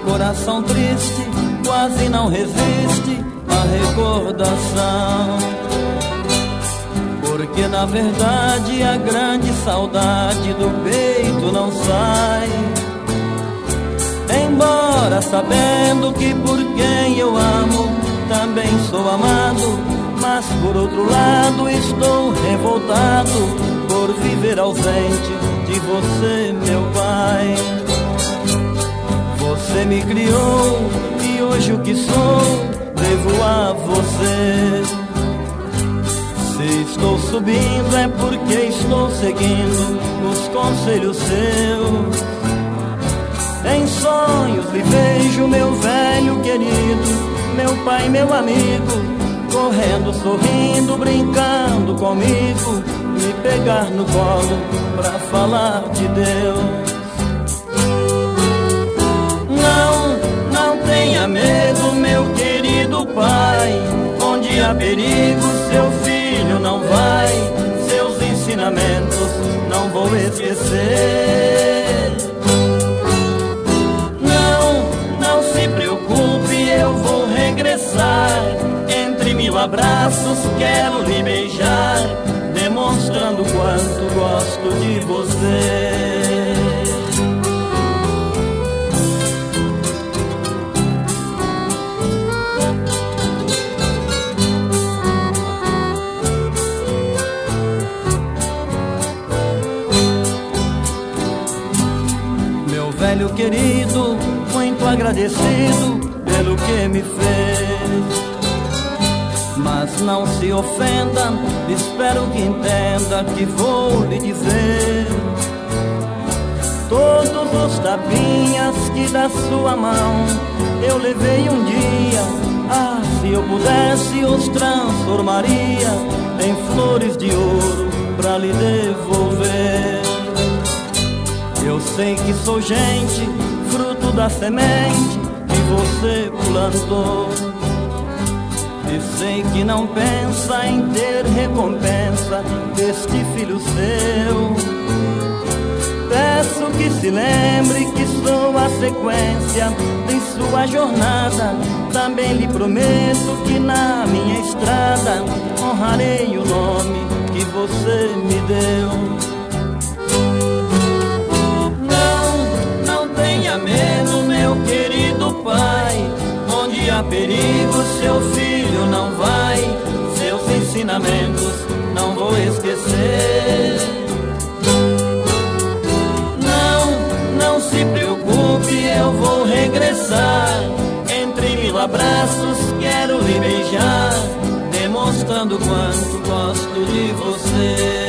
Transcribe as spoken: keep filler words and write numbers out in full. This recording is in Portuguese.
coração triste quase não resiste à recordação. Porque na verdade a grande saudade do peito não sai. Embora sabendo que por quem eu amo também sou amado, mas por outro lado estou revoltado por viver ausente de você, meu pai. Você me criou e hoje o que sou devo a você. Se estou subindo é porque estou seguindo os conselhos seus. Em sonhos lhe vejo, meu velho querido, meu pai, meu amigo, correndo, sorrindo, brincando comigo, me pegar no colo pra falar de Deus. Não, não tenha medo, meu querido pai, onde há perigo seu filho não vai, seus ensinamentos não vou esquecer. Eu vou regressar, entre mil abraços quero lhe beijar, demonstrando quanto gosto de você. Meu velho querido, muito agradecido pelo que me fez, mas não se ofenda, espero que entenda que vou lhe dizer. Todos os tapinhas que da sua mão eu levei um dia, ah, se eu pudesse os transformaria em flores de ouro pra lhe devolver. Eu sei que sou gente, fruto da semente você plantou, e sei que não pensa em ter recompensa deste filho seu. Peço que se lembre que sou a sequência de sua jornada. Também lhe prometo que na minha estrada honrarei o nome que você me deu. Não, não tenha medo, meu querido pai, onde há perigo seu filho não vai, seus ensinamentos não vou esquecer. Não, não se preocupe, eu vou regressar, entre mil abraços quero lhe beijar, demonstrando quanto gosto de você.